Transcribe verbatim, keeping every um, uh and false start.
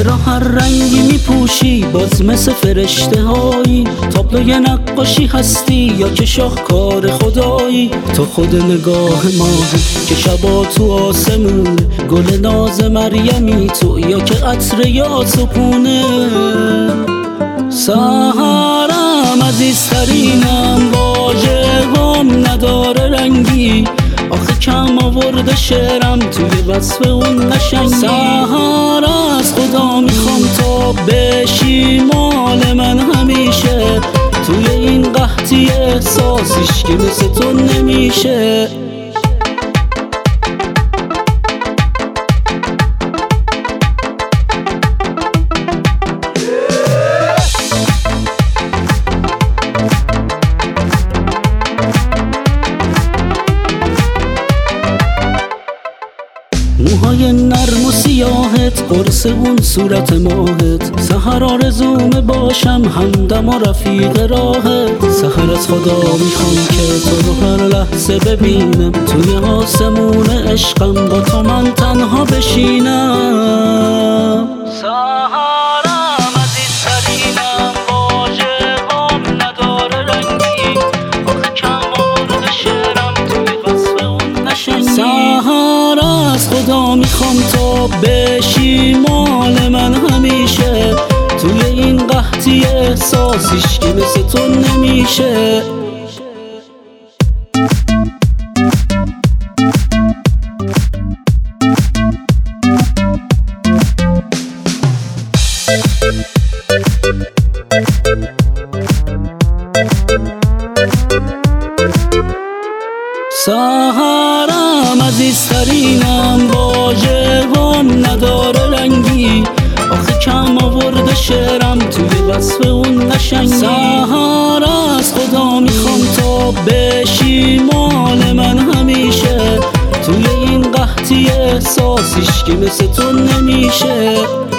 چرا هر رنگی میپوشی باز مثل فرشته هایی؟ تابلوی نقاشی هستی یا که شاهکار خدایی؟ تو خود نگاه ماهی که شبا تو آسمون، گل ناز مریمی تو یا که عطر یا سپونه؟ سحرم عزیزترینم، واژه‌هام نداره رنگی، آخه کم آورده شعرم توی وصف اون قشنگی. سحر از خدا میخوام تا بشی مال من همیشه، توی این قحطی احساسیش که مثل تو نمیشه. موهای نرم و سیاهت، قرص اون صورت ماهت، سحر آرزومه باشم همدم و رفیق راهت. سحر از خدا میخوام که تو رو هر لحظه ببینم، توی آسمون عشقم با تو من تنها بشینم. سحرم عزیزترینم، واژه‌هام نداره رنگی، آخه کم آورده شعرم توی وصف اون قشنگی. سحر از خدا میخوام تا بشی مال من همیشه، توی این قحطی احساسیش که مثل تو نمیشه. سحرم عزیزترینم، واژه‌هام نداره رنگی، آخه کم آورده شعرم توی وصف اون قشنگی. سحر از خدا میخوام تا بشی مال من همیشه، توی این قحطی احساسیش که مثل تو نمیشه.